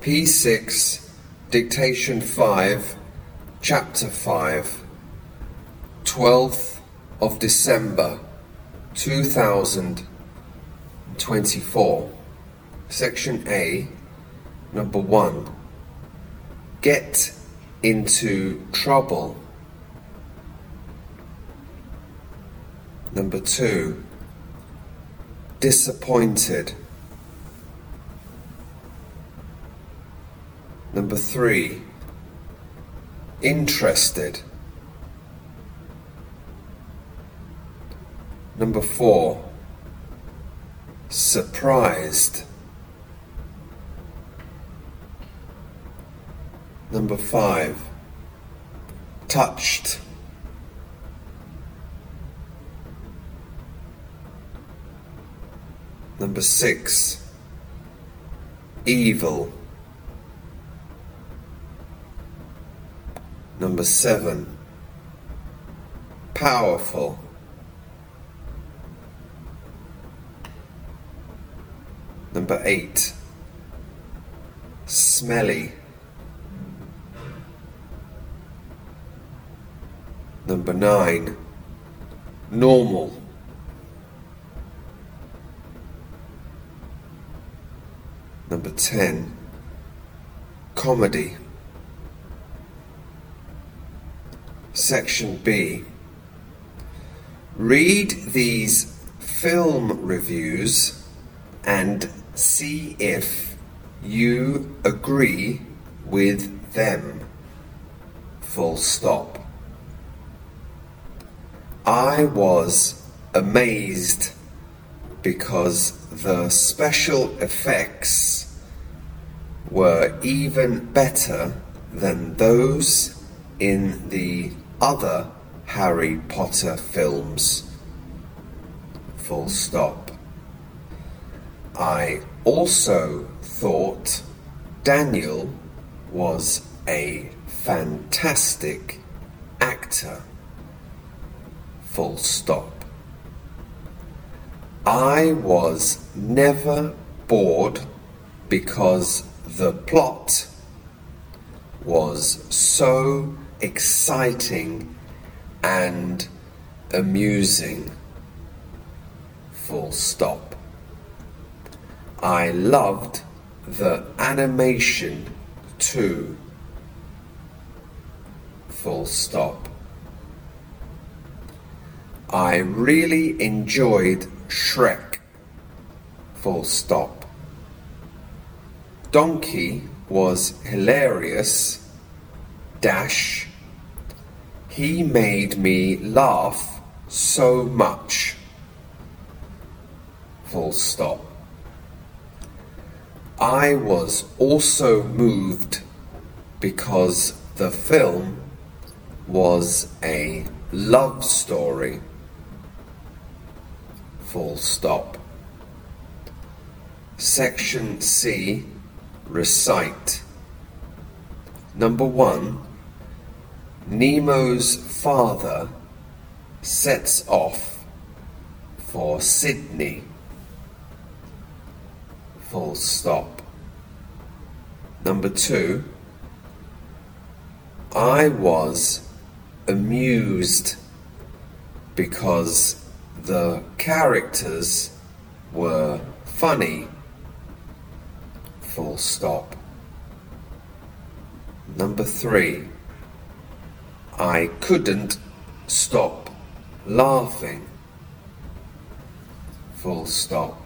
P6, Dictation 5, Chapter 5, 12th of December 2024. Section A, number 1. Get into trouble. Number 2. Disappointed. Number 3. Interested. Number 4. Surprised. Number 5. Touched. Number 6. Evil. Number 7. Powerful. Number 8. Smelly. Number 9. Normal. Number 10. Comedy. Section B. Read these film reviews and see if you agree with them. Full stop. I was amazed because the special effects were even better than those in the other Harry Potter films. Full stop. I also thought Daniel was a fantastic actor. Full stop. I was never bored because the plot was so exciting and amusing. Full stop. I loved the animation too. Full stop. I really enjoyed Shrek. Full stop. Donkey was hilarious. Dash. He made me laugh so much. Full stop. I was also moved because the film was a love story. Full stop. Section C. Recite. Number 1. Nemo's father sets off for Sydney. Full stop. Number 2. I was amused because the characters were funny. Full stop. Number 3. I couldn't stop laughing. Full stop.